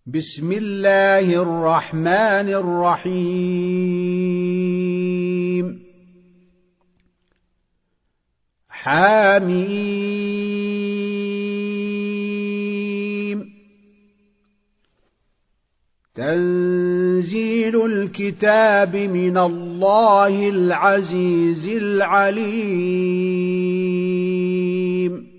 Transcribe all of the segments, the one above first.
بسم الله الرحمن الرحيم حميم تنزيل الكتاب من الله العزيز العليم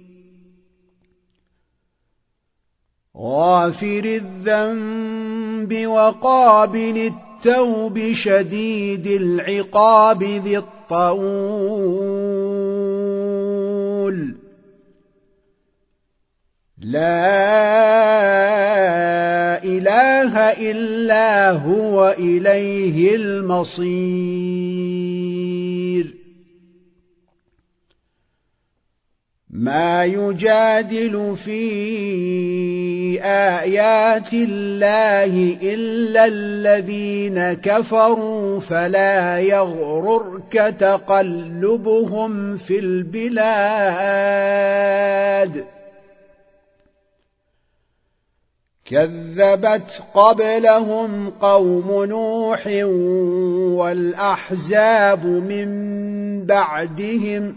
غافر الذنب وقابل التوب شديد العقاب ذي الطول لا إله إلا هو إليه المصير ما يجادل في آيات الله إلا الذين كفروا فلا يغررك تقلبهم في البلاد كذبت قبلهم قوم نوح والأحزاب من بعدهم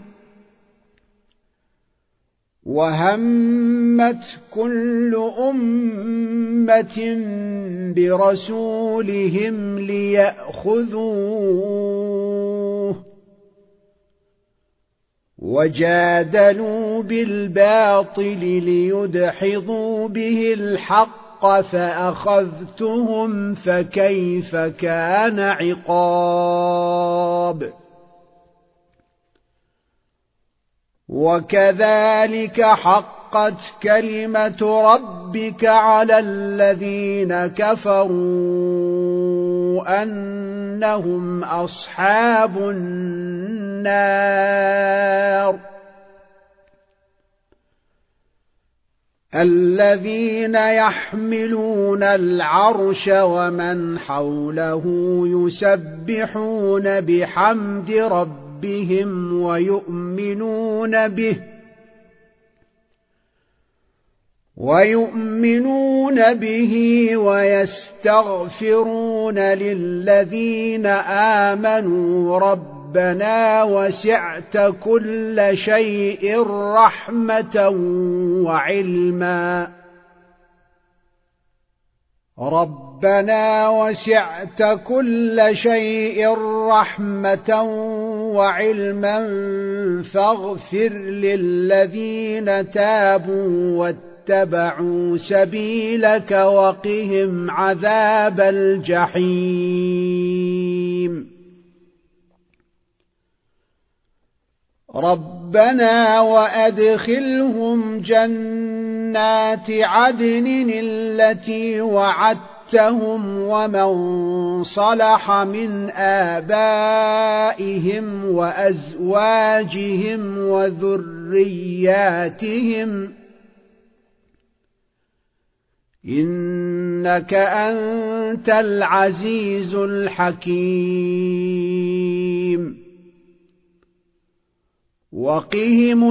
وهمت كل أمة برسولهم ليأخذوه وجادلوا بالباطل ليدحضوا به الحق فأخذتهم فكيف كان عقاب وكذلك حقت كلمة ربك على الذين كفروا أنهم أصحاب النار الذين يحملون العرش ومن حوله يسبحون بحمد ربهم ويؤمنون به ويستغفرون للذين آمنوا ربنا وسعت كل شيء رحمة وعلما ربنا وسعت كل شيء رحمة وعلما فاغفر للذين تابوا واتبعوا سبيلك وقهم عذاب الجحيم ربنا وأدخلهم جنات عدن التي وعدتهم ومن صلح من آبائهم وأزواجهم وذرياتهم إنك أنت العزيز الحكيم وقهم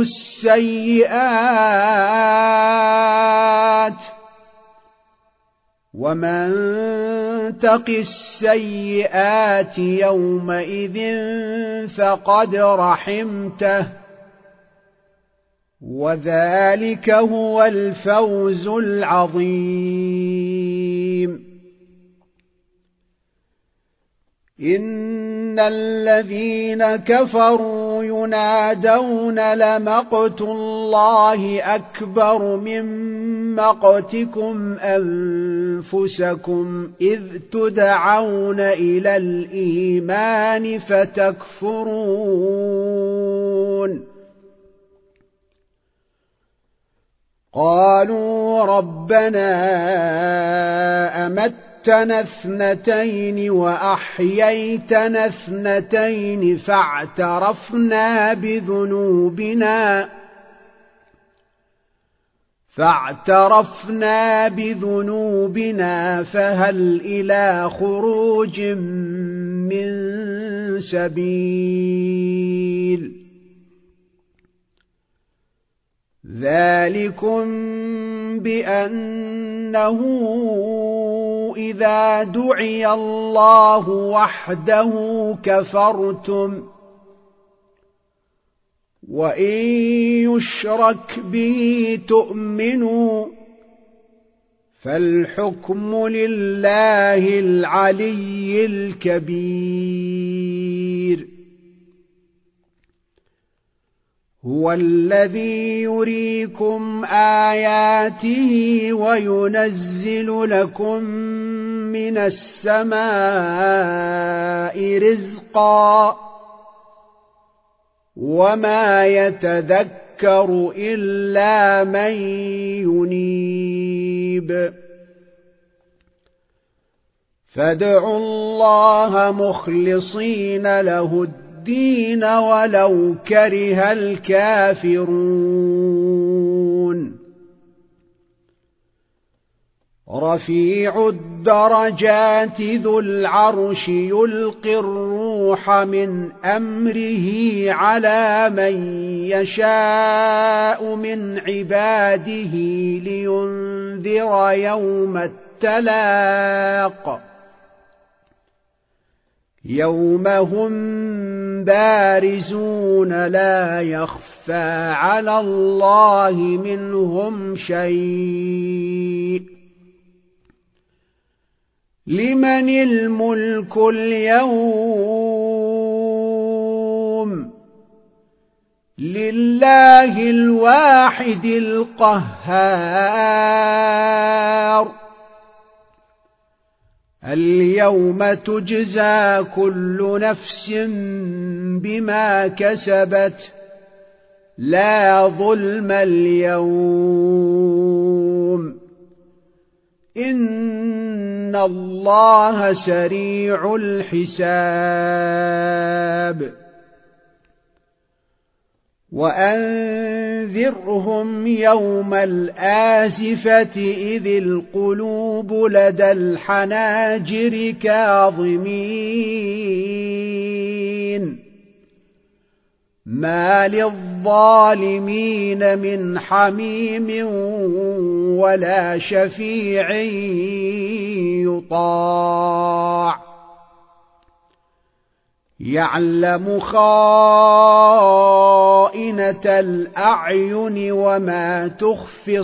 السيئات ومن تق السيئات يومئذ فقد رحمته وذلك هو الفوز العظيم إن الذين كفروا ينادون لمقت الله أكبر من مقتكم أنفسكم إذ تدعون إلى الإيمان فتكفرون قالوا ربنا أمتنا اثنتين وأحييتنا اثنتين فاعترفنا بذنوبنا فهل إلى خروج من سبيل ذلكم بأنه إذا دعي الله وحده كفرتم وإن يشرك به تؤمنوا فالحكم لله العلي الكبير هو الذي يريكم آياته وينزل لكم من السماء رزقا وما يتذكر إلا من ينيب فادعوا الله مخلصين له الدين ولو كره الكافرون رفيع الدرجات ذو العرش يلقي الروح من أمره على من يشاء من عباده لينذر يوم التلاق يوم هم بارزون لا يخفى على الله منهم شيء لمن الملك اليوم لله الواحد القهار اليوم تجزى كل نفس بما كسبت لا ظلم اليوم إن الله سريع الحساب وأنذرهم يوم الآزفة إذ القلوب لدى الحناجر كاظمين ما للظالمين من حميم ولا شفيع يطاع يعلم خائنة الأعين وما تخفي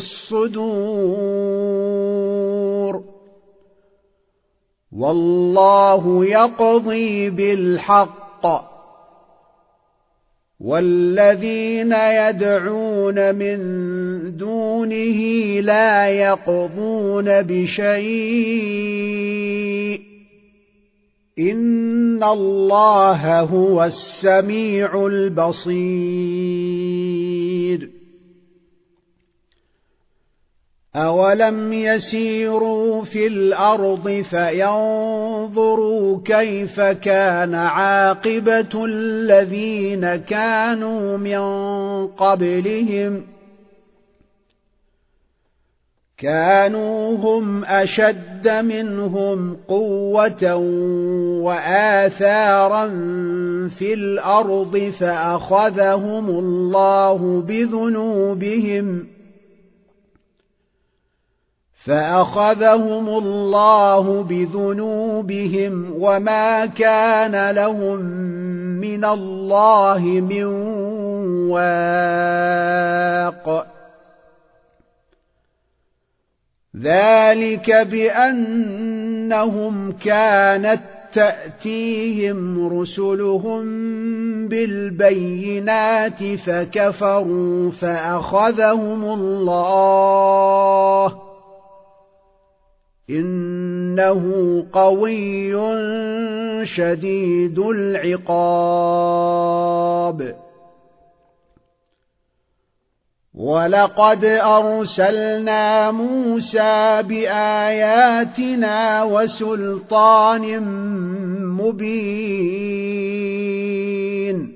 الصدور والله يقضي بالحق والذين يدعون من دونه لا يقضون بشيء إن الله هو السميع البصير أولم يسيروا في الأرض فينظروا كيف كان عاقبة الذين كانوا من قبلهم كانوا هم أشد منهم قوة وآثارا في الأرض فأخذهم الله بذنوبهم وما كان لهم من الله من واق ذلك بأنهم كانت تأتيهم رسلهم بالبينات فكفروا فأخذهم الله إنه قوي شديد العقاب ولقد أرسلنا موسى بآياتنا وسلطان مبين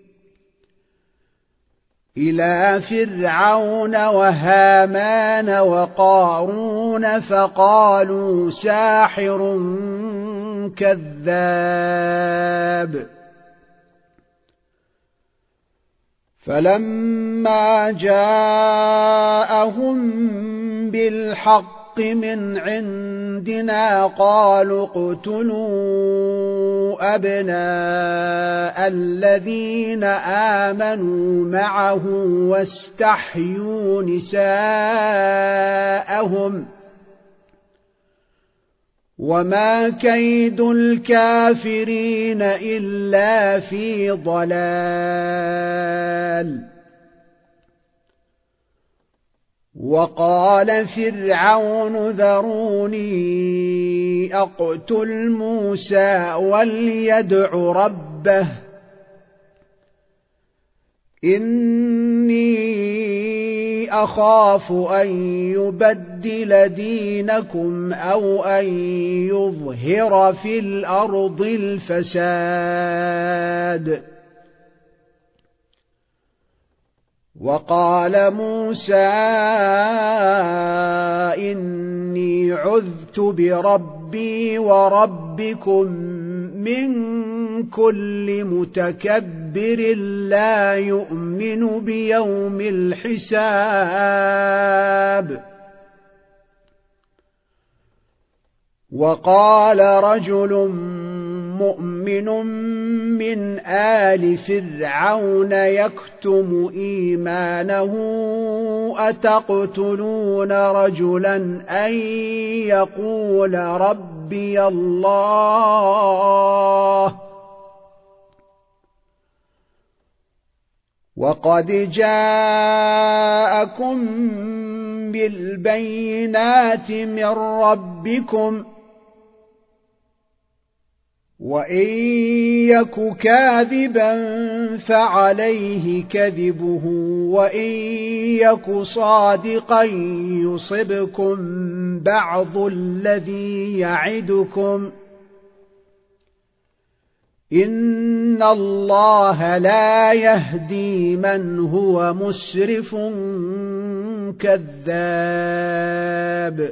إلى فرعون وهامان وقارون فقالوا ساحر كذاب فلما جاءهم بالحق من عندنا قالوا اقتلوا أبناء الذين آمنوا معه واستحيوا نساءهم وما كيد الكافرين إلا في ضلال. وقال فرعون ذروني أقتل موسى وليدع ربه إني أخاف أن يبدل دينكم أو أن يظهر في الأرض الفساد. وقال موسى إني عذت بربي وربكم من كل متكبر لا يؤمن بيوم الحساب. وقال رجل مؤمن من آل فرعون يكتم إيمانه أتقتلون رجلا أن يقول ربي الله وقد جاءكم بالبينات من ربكم وإن يك كاذبا فعليه كذبه وإن يك صادقا يصبكم بعض الذي يعدكم إن الله لا يهدي من هو مسرف كذاب.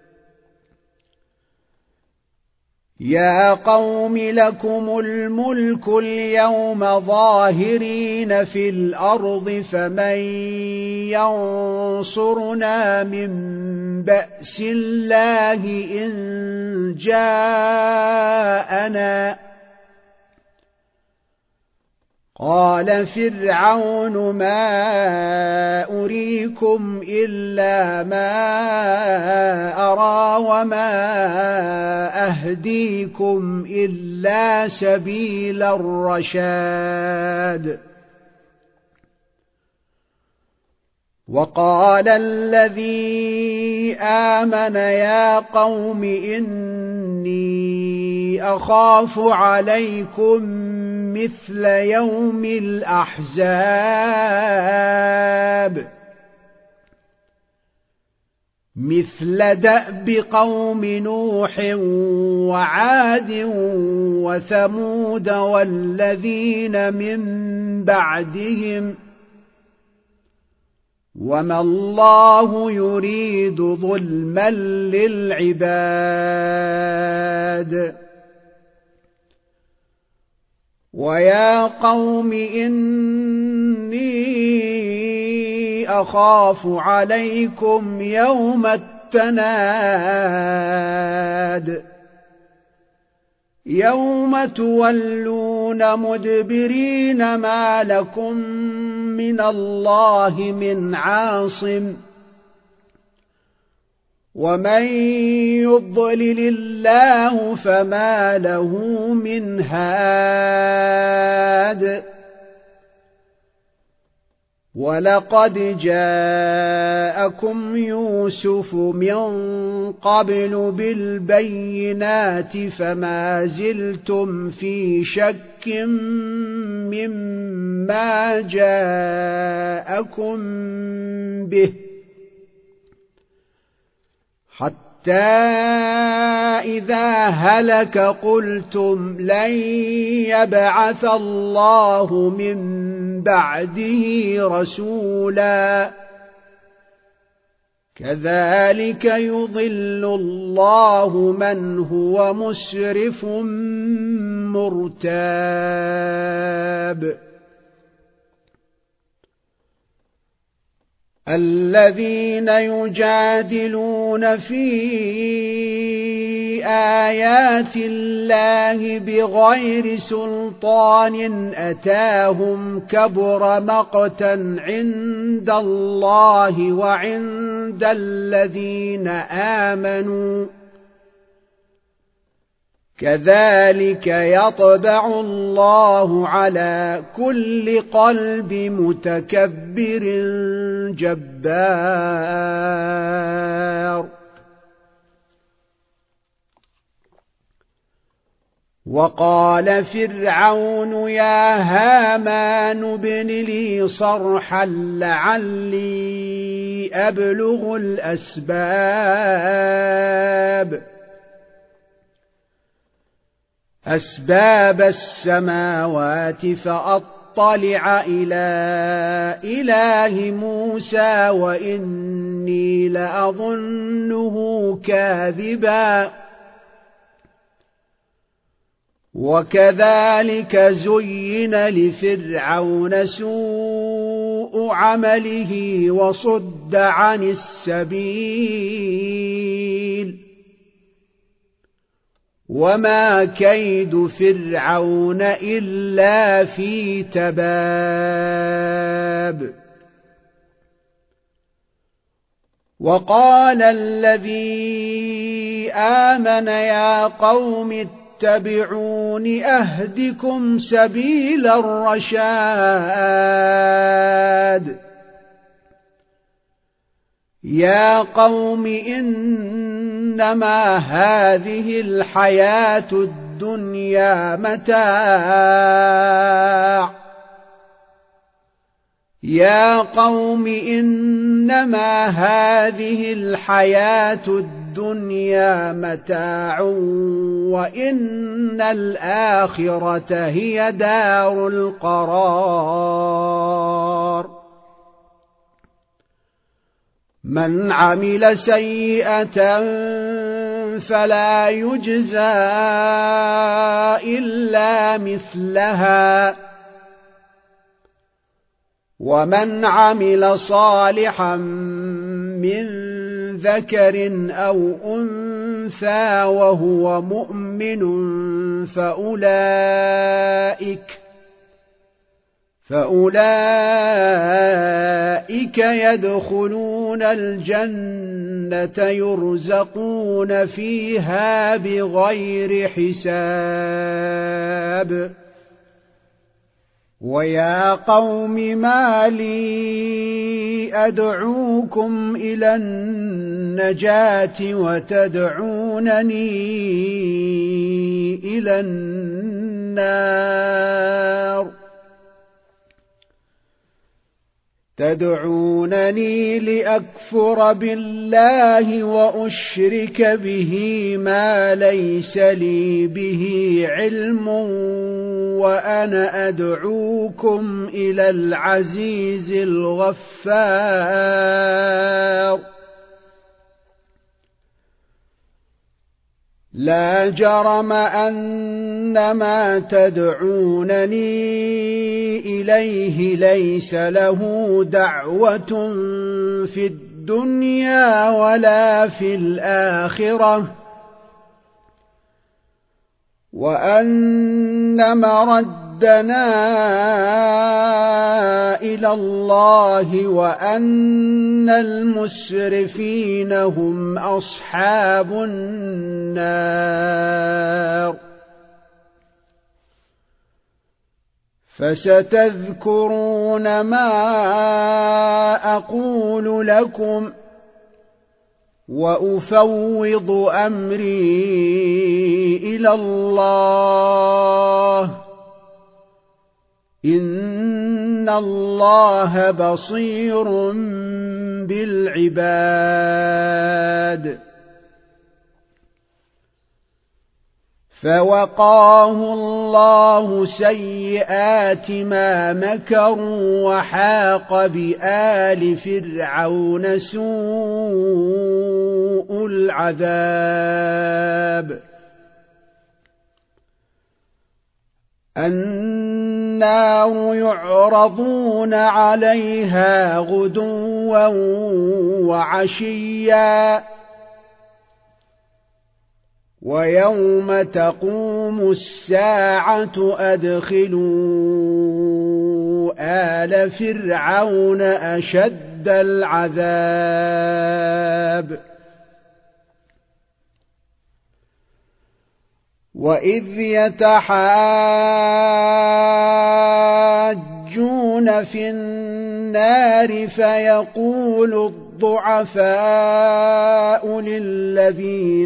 يا قوم لكم الملك اليوم ظاهرين في الأرض فمن ينصرنا من بأس الله إن جاءنا. قال فرعون ما أريكم إلا ما أرى وما أهديكم إلا سبيل الرشاد. وقال الذي آمن يا قوم إني أخاف عليكم مثل يوم الأحزاب مثل دأب قوم نوح وعاد وثمود والذين من بعدهم وما الله يريد ظلما للعباد. ويا قوم إني أخاف عليكم يوم التناد يوم تولون مدبرين ما لكم من الله من عاصم ومن يضلل الله فما له من هاد. ولقد جاءكم يوسف من قبل بالبينات فما زلتم في شك مما جاءكم به حتى إذا هلك قلتم لن يبعث الله من بعده رسولا كذلك يضل الله من هو مسرف مرتاب. الذين يجادلون في آيات الله بغير سلطان أتاهم كبر مقتا عند الله وعند الذين آمنوا كذلك يطبع الله على كل قلب متكبر جبار. وقال فرعون يا هامان ابن لي صرحا لعلي أبلغ أسباب السماوات فأطلع إلى إله موسى وإني لأظنه كاذبا. وكذلك زين لفرعون سوء عمله وصد عن السبيل وما كيد فرعون إلا في تباب. وقال الذي آمن يا قوم اتبعون أهدكم سبيل الرشاد. يا قوم إنما هذه الحياة الدنيا متاع. يا قوم إنما هذه الحياة الدنيا متاع وإن الآخرة هي دار القرار. من عمل سيئة فلا يجزى إلا مثلها ومن عمل صالحا من ذكر أو أنثى وهو مؤمن فأولئك يدخلون الجنة يرزقون فيها بغير حساب. ويا قوم ما لي أدعوكم إلى النجاة وتدعونني إلى النار. تدعونني لأكفر بالله وأشرك به ما ليس لي به علم وأنا أدعوكم إلى العزيز الغفار. لا جرم أن ما تدعونني إليه ليس له دعوة في الدنيا ولا في الآخرة وأن مردنا إلى الله وأن المسرفين هم أصحاب النار. فستذكرون ما أقول لكم وأفوض أمري إلى الله إن الله بصير بالعباد. فوقاه الله سيئات ما مكروا وحاق بآل فرعون سوء العذاب. النار يعرضون عليها غدوا وعشيا ويوم تقوم الساعة أدخلوا آل فرعون أشد العذاب وإذ يتحاجون في النار فيقول الضعفاء للذين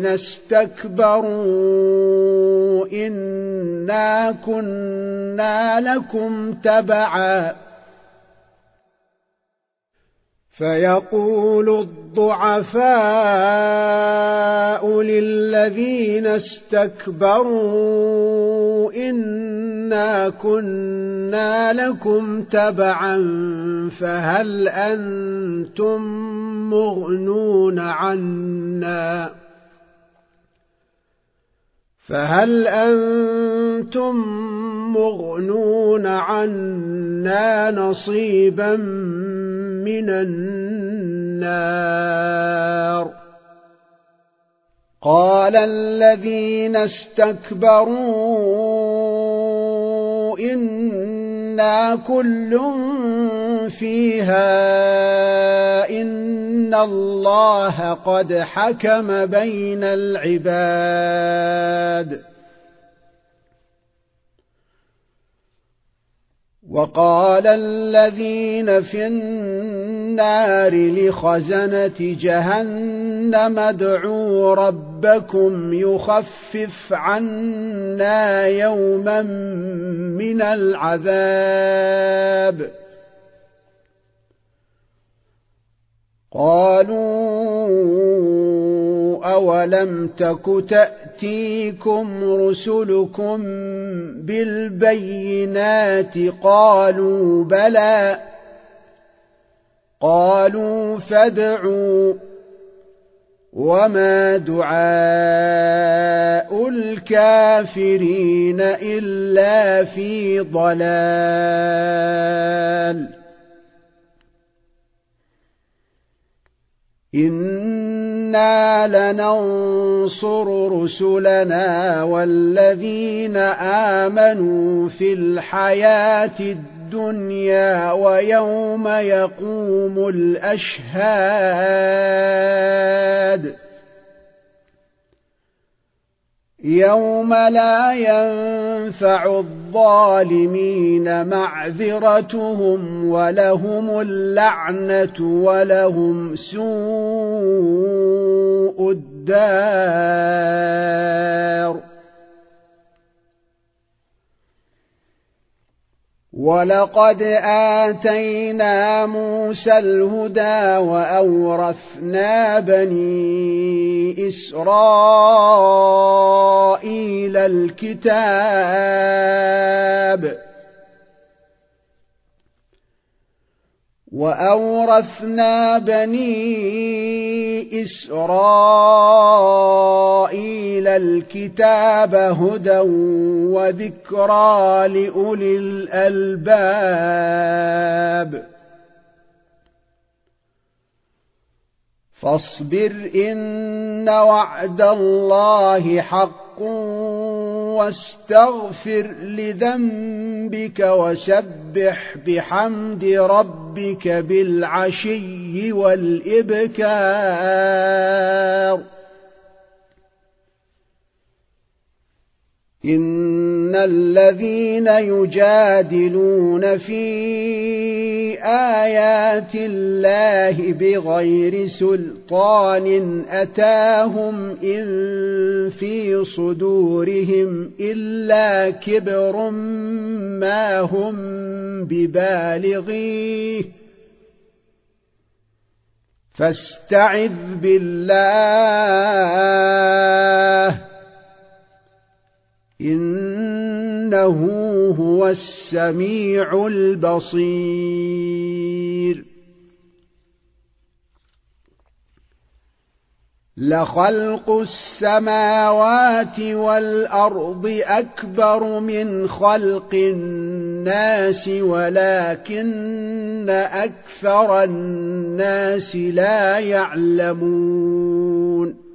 استكبروا إنا كنا لكم تبعا فيقول الضعفاء للذين استكبروا إنا كنا لكم تبعا فهل أنتم مغنون عنا نصيبا من النار قال الذين استكبروا إنا كل فيها إن الله قد حكم بين العباد وقال الذين في النار لخزنة جهنم ادعوا ربكم يخفف عنا يوما من العذاب قالوا أولم تك تأتيكم رسلكم بالبينات قالوا بلى قالوا فادعوا وما دعاء الكافرين إلا في ضلال إنا لننصر رسلنا والذين آمنوا في الحياة الدنيا ويوم يقوم الأشهاد يوم لا ينفع الظالمين معذرتهم ولهم اللعنة ولهم سوء الدار ولقد آتينا موسى الهدى وأورثنا بني إسرائيل الكتاب وأورثنا بني إسرائيل الكتاب هدى وذكرى لأولي الألباب فاصبر إن وعد الله حق واستغفر لذنبك وسبح بحمد ربك بالعشي والإبكار إن الذين يجادلون في آيات الله بغير سلطان أتاهم إن في صدورهم إلا كبر ما هم ببالغيه فاستعذ بالله إنه هو السميع البصير لخلق السماوات والأرض أكبر من خلق الناس ولكن أكثر الناس لا يعلمون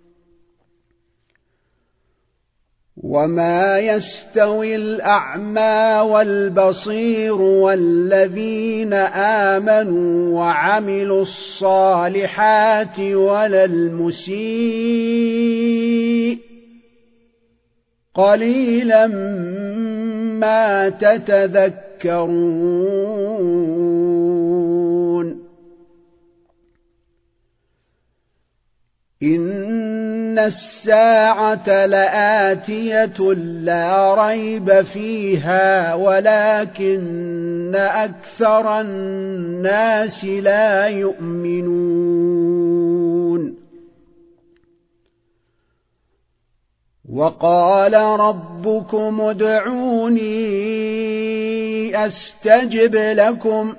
وما يستوي الأعمى والبصير والذين آمنوا وعملوا الصالحات ولا المسيء قليلا ما تتذكرون إن الساعة لآتية لا ريب فيها ولكن أكثر الناس لا يؤمنون وقال ربكم ادعوني أستجب لكم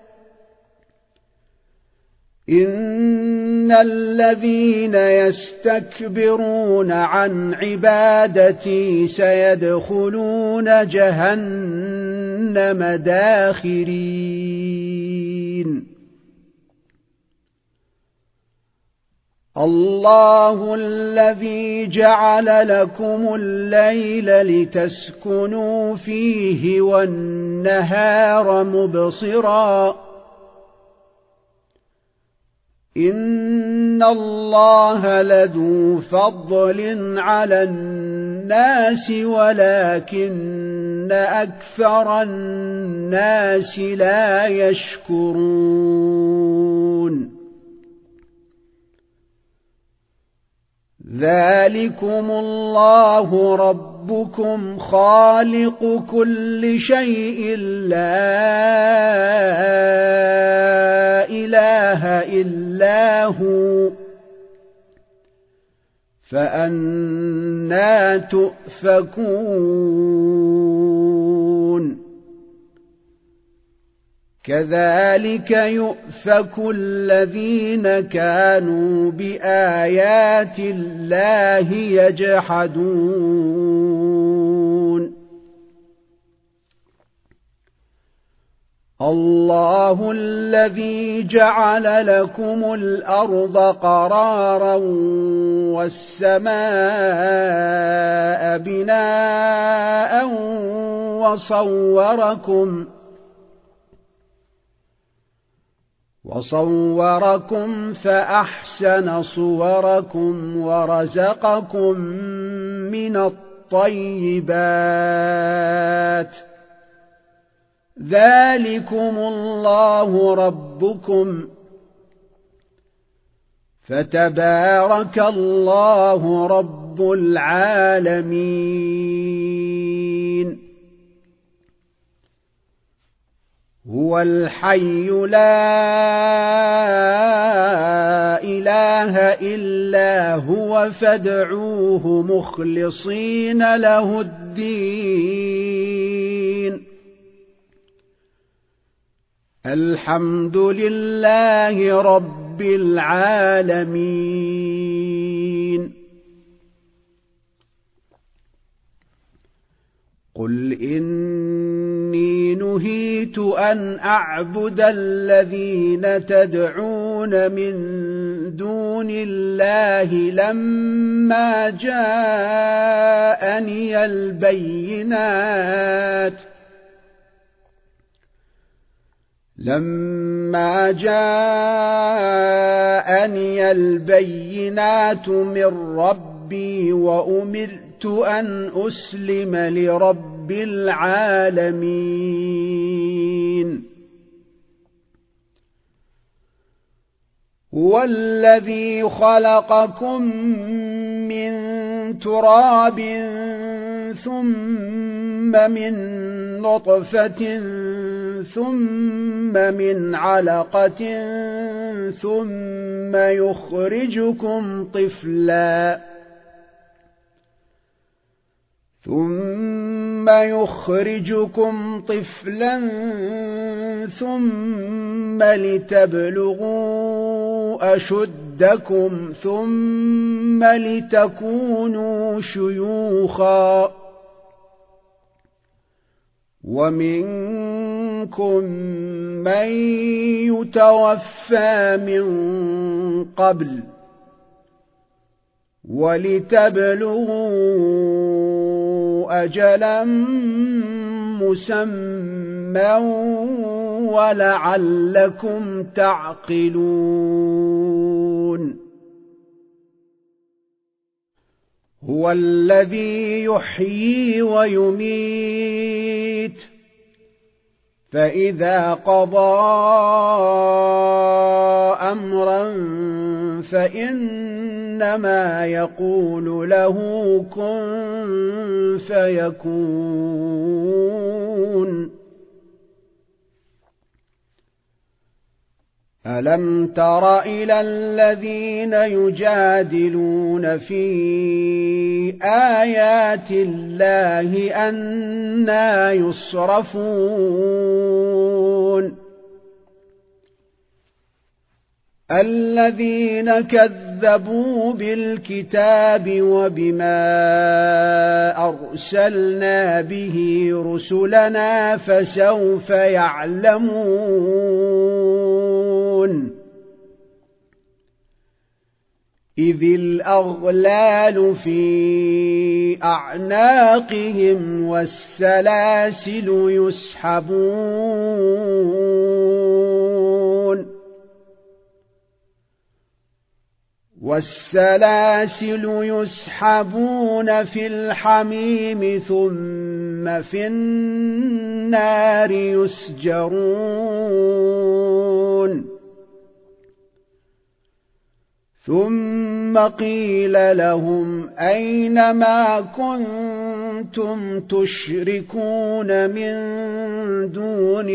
إن الذين يستكبرون عن عبادتي سيدخلون جهنم داخرين الله الذي جعل لكم الليل لتسكنوا فيه والنهار مبصراً إن الله لذو فضل على الناس ولكن أكثر الناس لا يشكرون ذلكم الله ربكم خالق كل شيء لا إله إلا هو فأنى تؤفكون كذلك يؤفك الذين كانوا بآيات الله يجحدون الله الذي جعل لكم الأرض قرارا والسماء بناء وصوركم فأحسن صوركم ورزقكم من الطيبات ذلكم الله ربكم فتبارك الله رب العالمين هو الحي لا إله إلا هو فادعوه مخلصين له الدين الحمد لله رب العالمين قل إني نهيت أن أعبد الذين تدعون من دون الله لما جاءني البينات من ربي وأمرت أن أسلم لرب العالمين هو الذي خلقكم من تراب ثم من نطفة ثم من علقة ثم يخرجكم طفلا ثم لتبلغوا أشد أشدكم ثم لتكونوا شيوخا ومنكم من يتوفى من قبل ولتبلغوا أجلا مسمى ولعلكم تعقلون هو الذي يحيي ويميت فإذا قضى أمرا فإنما يقول له كن فيكون ألم تر إلى الذين يجادلون في آيات الله أنى يصرفون الذين كذبوا بالكتاب وبما أرسلنا به رسلنا فسوف يعلمون إذ الأغلال في أعناقهم والسلاسل يسحبون في الحميم ثم في النار يسجرون ثم قيل لهم أين ما كنتم تشركون من دون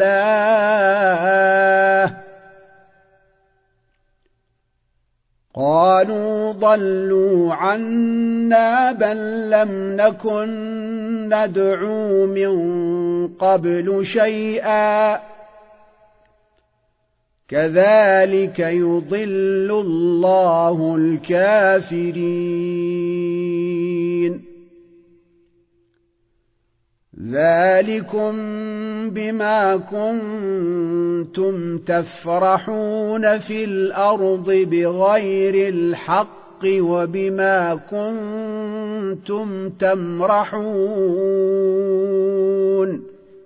الله قالوا ضلوا عنا بل لم نكن ندعو من قبل شيئا كذلك يضل الله الكافرين ذلكم بما كنتم تفرحون في الأرض بغير الحق وبما كنتم تمرحون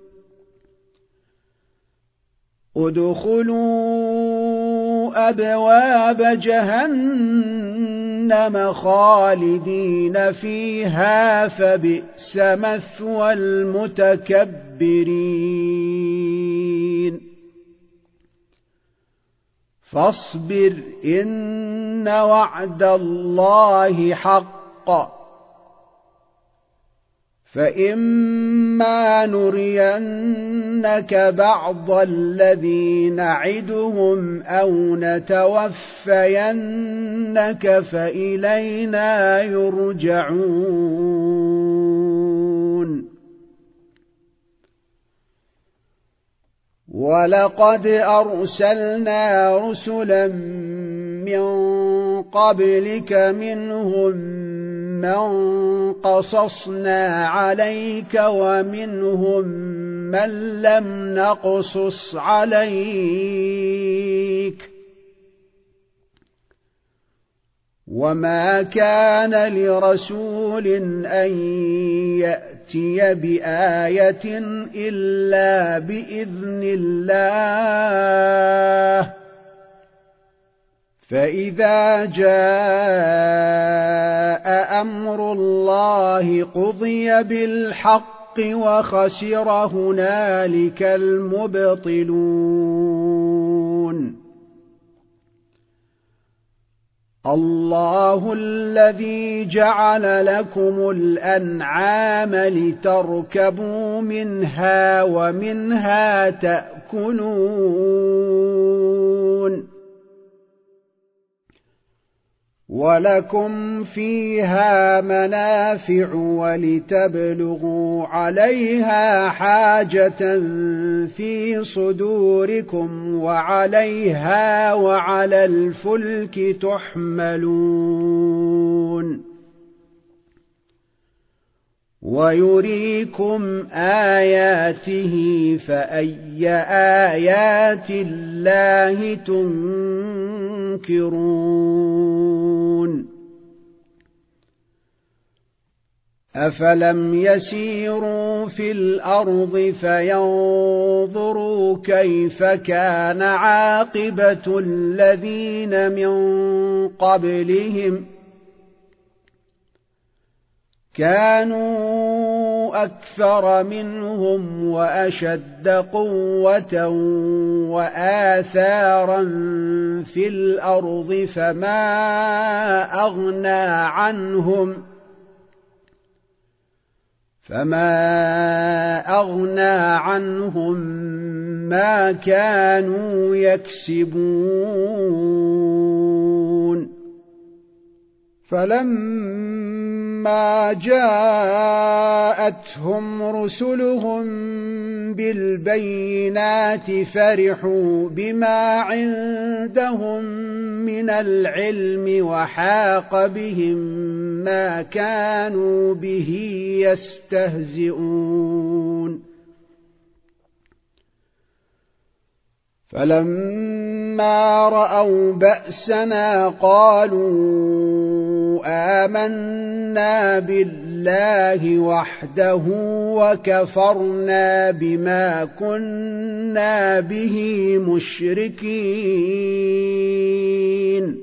ادخلوا أبواب جهنم خالدين فيها فبئس مثوى المتكبرين فاصبر إن وعد الله حق فإما نرينك بعض الذي نعدهم أو نتوفينك فإلينا يرجعون ولقد أرسلنا رسلا من قبلك منهم من قصصنا عليك ومنهم من لم نقصص عليك وما كان لرسول أن يأتي بآية إلا بإذن الله فإذا جاء أمر الله قضي بالحق وخسر هنالك المبطلون الله الذي جعل لكم الأنعام لتركبوا منها ومنها تأكلون ولكم فيها منافع ولتبلغوا عليها حاجة في صدوركم وعليها وعلى الفلك تحملون ويريكم آياته فأي آيات الله تنكرون أفلم يسيروا في الأرض فينظروا كيف كان عاقبة الذين من قبلهم كانوا أكثر منهم وأشد قوة وآثارا في الأرض فما أغنى عنهم ما كانوا يكسبون فلما جاءتهم رسلهم بالبينات فرحوا بما عندهم من العلم وحاق بهم ما كانوا به يستهزئون فلما رأوا بأسنا قالوا آمنا بالله وحده وكفرنا بما كنا به مشركين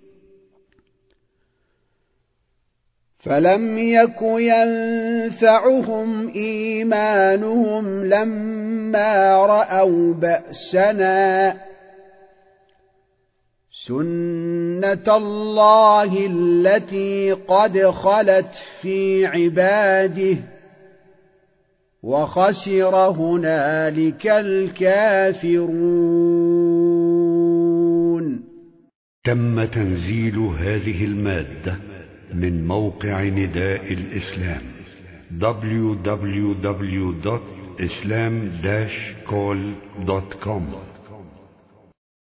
فلم يك ينفعهم إيمانهم لما رأوا بأسنا سنة الله التي قد خلت في عباده وخسر هنالك الكافرون. تم تنزيل هذه المادة من موقع نداء الإسلام www.islam-call.com